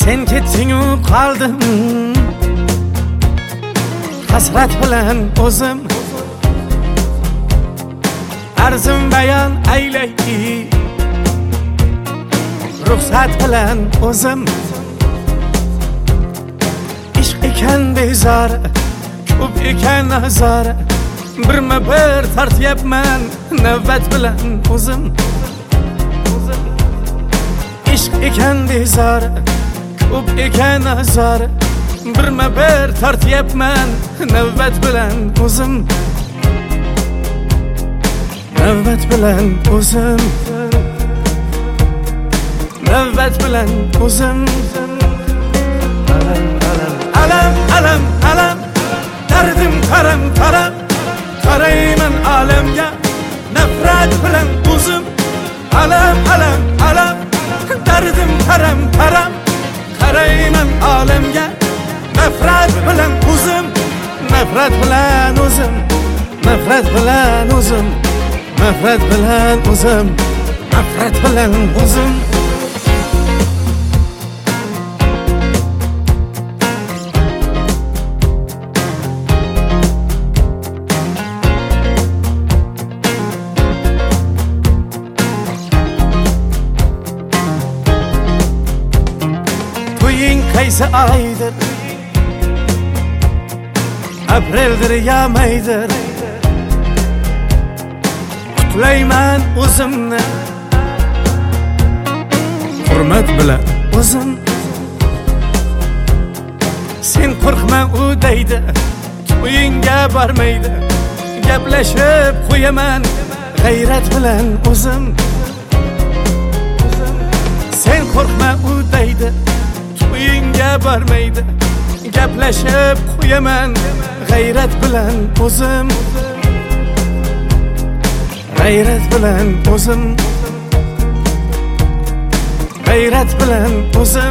Sen ketding-u qoldim hasrat bilan o'zim. Arzim bayon aylay ruxsat bilan o'zim. Ishq ekan bezori, ko'p ekan azori, birma-bir tortyapman navbat bilan o'zim. Ishq ekan bezori, ko'p ekan azori, birma-bir tortyapman navbat bilan o'zim. Navbat bilan o'zim, navbat bilan o'zim. Alam, alam, alam, dardim qaram qaram, qarayman alamga nafrat bilan o'zim. Alam, alam, alam, dardim qaram qaram, qarayman alamga nafrat bilan o'zim. Nafrat bilan o'zim, nafrat bilan o'zim, nafrat bilan o'zim, nafrat bilan o'zim. To'ying qaysi oydir? Apreldir ya maydir? Qutlayman o'zimni hurmat bilan o'zim. Sen qo'rqma u deydi, to'yingga bormaydi. Gaplashib qo'yaman g'ayrat bilan o'zim. Sen qo'rqma u deydi, to'yingga bormaydi. Gaplashib qo'yaman g'ayrat bilan o'zim. G'ayrat bilan o'zim, g'ayrat bilan o'zim.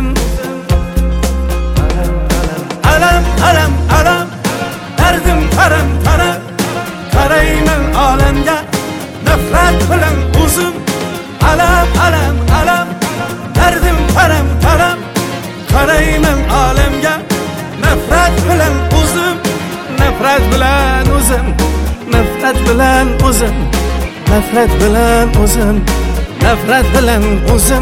Alam, alam, alam, dardim qaram qaram, qarayman olamga nafrat bilan o'zim. Alam, alam, alam, dardim qaram qaram, qarayman olamga nafrat bilan o'zim. Nafrat bilan o'zim, nafrat bilan o'zim, nafrat bilan o'zim, nafrat bilan o'zim.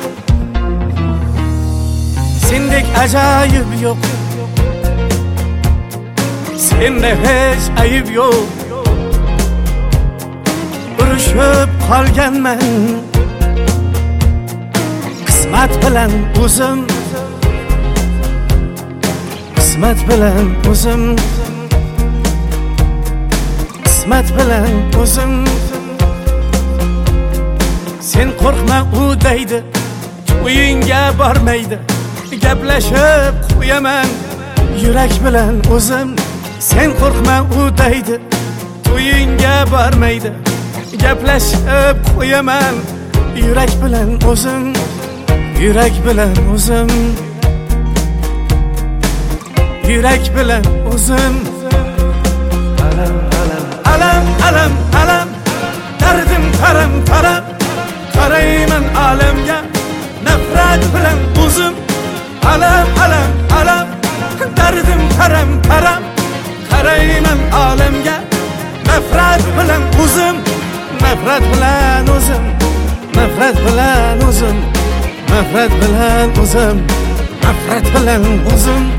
Sendek ajoyib yo'q, senda hech ayib yo'q. Urushib qolganman qismat bilan o'zim, qismat bilan o'zim, qismat bilan o'zim. Sen qo'rqma u deydi, to'yingga bormaydi. Gaplashib qo'yaman yurak bilan o'zim. Sen qo'rqma u deydi, to'yingga bormaydi. Gaplashib qo'yaman yurak bilan o'zim. Yurak bilan o'zim, yurak bilan o'zim. Alam, alam, alam, dardim qaram qaram, qarayman alamga nafrat bilan o'zim. Alam, alam, alam, dardim qaram qaram, qarayman alamga nafrat bilan o'zim. Nafrat bilan o'zim, nafrat bilan o'zim, nafrat bilan o'zim, nafrat bilan o'zim.